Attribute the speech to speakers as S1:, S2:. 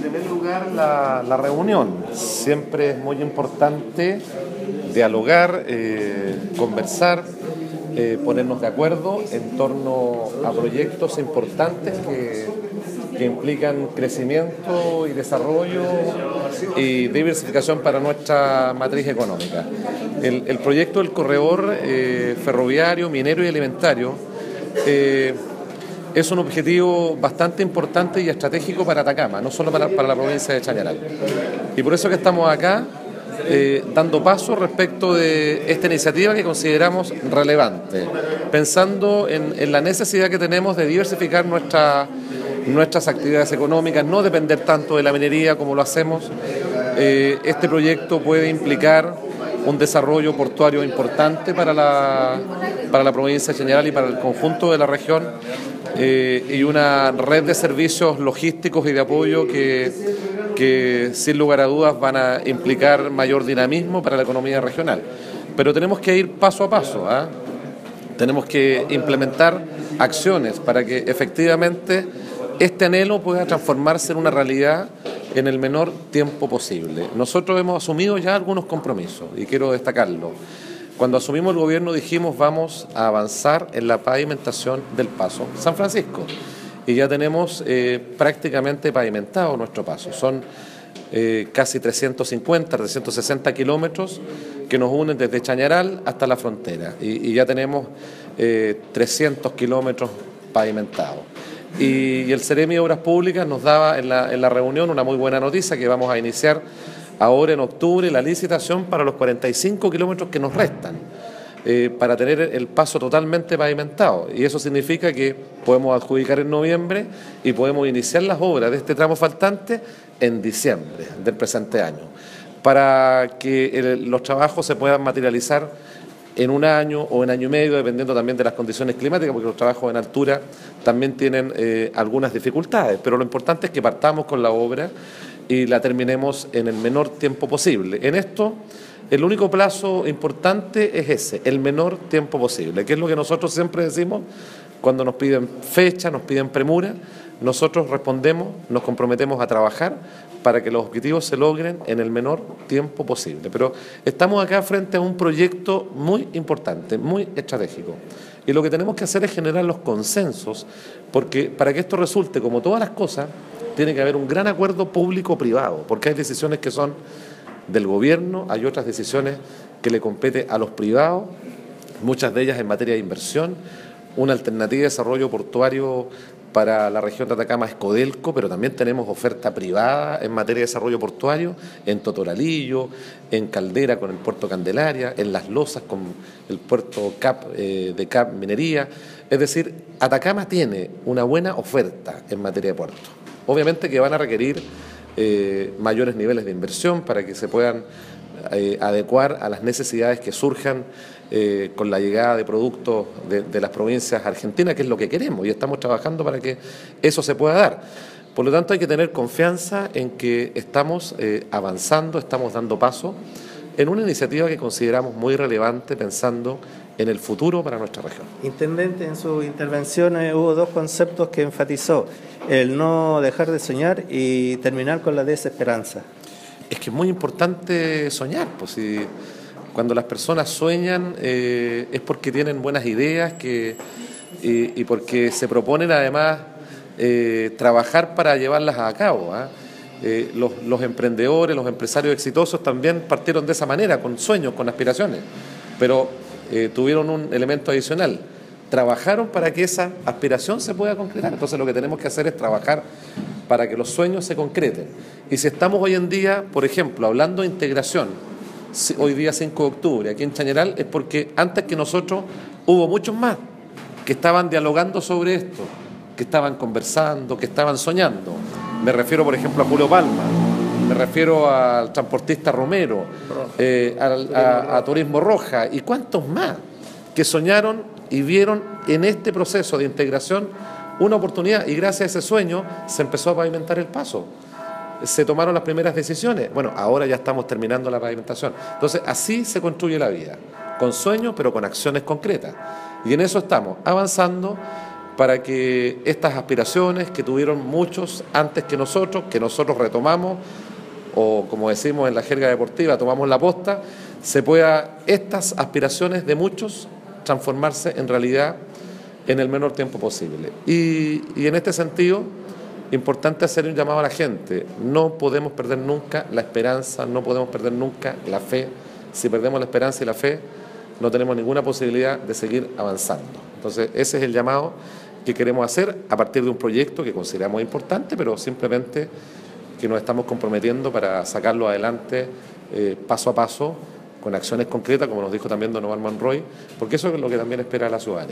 S1: tener lugar la reunión. Siempre es muy importante dialogar, conversar, ponernos de acuerdo en torno a proyectos importantes que implican crecimiento y desarrollo y diversificación para nuestra matriz económica. El proyecto del corredor ferroviario, minero y alimentario es un objetivo bastante importante y estratégico para Atacama, no solo para la provincia de Chañaral. Y por eso que estamos acá dando paso respecto de esta iniciativa que consideramos relevante, pensando en la necesidad que tenemos de diversificar nuestras actividades económicas, no depender tanto de la minería como lo hacemos. Este proyecto puede implicar un desarrollo portuario importante para la provincia de Chañaral y para el conjunto de la región, y una red de servicios logísticos y de apoyo que sin lugar a dudas van a implicar mayor dinamismo para la economía regional. Pero tenemos que ir paso a paso, ¿eh? Tenemos que implementar acciones para que efectivamente este anhelo pueda transformarse en una realidad en el menor tiempo posible. Nosotros hemos asumido ya algunos compromisos y quiero destacarlo. Cuando asumimos el gobierno dijimos vamos a avanzar en la pavimentación del paso San Francisco y ya tenemos prácticamente pavimentado nuestro paso. Son casi 350, 360 kilómetros que nos unen desde Chañaral hasta la frontera y ya tenemos 300 kilómetros pavimentados. Y el Ceremi de Obras Públicas nos daba en la reunión una muy buena noticia, que vamos a iniciar ahora en octubre la licitación para los 45 kilómetros que nos restan, para tener el paso totalmente pavimentado. Y eso significa que podemos adjudicar en noviembre y podemos iniciar las obras de este tramo faltante en diciembre del presente año, para que los trabajos se puedan materializar en un año o en año y medio, dependiendo también de las condiciones climáticas, porque los trabajos en altura también tienen algunas dificultades, pero lo importante es que partamos con la obra y la terminemos en el menor tiempo posible. En esto, el único plazo importante es ese, el menor tiempo posible, que es lo que nosotros siempre decimos cuando nos piden fecha, nos piden premura. Nosotros respondemos, nos comprometemos a trabajar para que los objetivos se logren en el menor tiempo posible. Pero estamos acá frente a un proyecto muy importante, muy estratégico. Y lo que tenemos que hacer es generar los consensos, porque para que esto resulte, como todas las cosas, tiene que haber un gran acuerdo público-privado, porque hay decisiones que son del gobierno, hay otras decisiones que le competen a los privados, muchas de ellas en materia de inversión. Una alternativa de desarrollo portuario para la región de Atacama es Codelco, pero también tenemos oferta privada en materia de desarrollo portuario en Totoralillo, en Caldera con el puerto Candelaria, en Las Losas con el puerto de Cap Minería. Es decir, Atacama tiene una buena oferta en materia de puertos. Obviamente que van a requerir mayores niveles de inversión para que se puedan adecuar a las necesidades que surjan con la llegada de productos de las provincias argentinas, que es lo que queremos, y estamos trabajando para que eso se pueda dar. Por lo tanto, hay que tener confianza en que estamos avanzando, estamos dando paso en una iniciativa que consideramos muy relevante pensando en el futuro para nuestra región.
S2: Intendente, en su intervención hubo dos conceptos que enfatizó: el no dejar de soñar y terminar con la desesperanza.
S1: Es que es muy importante soñar, pues si cuando las personas sueñan es porque tienen buenas ideas y porque se proponen además trabajar para llevarlas a cabo, ¿eh? Los emprendedores, los empresarios exitosos también partieron de esa manera, con sueños, con aspiraciones, pero tuvieron un elemento adicional: trabajaron para que esa aspiración se pueda concretar. Entonces lo que tenemos que hacer es trabajar para que los sueños se concreten. Y si estamos hoy en día, por ejemplo, hablando de integración, hoy día 5 de octubre, aquí en Chañaral, es porque antes que nosotros hubo muchos más que estaban dialogando sobre esto, que estaban conversando, que estaban soñando. Me refiero, por ejemplo, a Julio Palma, me refiero al transportista Romero, a Turismo Roja, y cuántos más que soñaron y vieron en este proceso de integración una oportunidad, y gracias a ese sueño se empezó a pavimentar el paso. Se tomaron las primeras decisiones. Bueno, ahora ya estamos terminando la pavimentación. Entonces, así se construye la vida, con sueños, pero con acciones concretas. Y en eso estamos, avanzando para que estas aspiraciones que tuvieron muchos antes que nosotros retomamos, o como decimos en la jerga deportiva, tomamos la posta, se pueda estas aspiraciones de muchos transformarse en realidad en el menor tiempo posible. Y en este sentido, importante hacer un llamado a la gente. No podemos perder nunca la esperanza, no podemos perder nunca la fe. Si perdemos la esperanza y la fe, no tenemos ninguna posibilidad de seguir avanzando. Entonces, ese es el llamado que queremos hacer a partir de un proyecto que consideramos importante, pero simplemente que nos estamos comprometiendo para sacarlo adelante paso a paso, con acciones concretas, como nos dijo también don Omar Monroy, porque eso es lo que también espera la ciudadanía.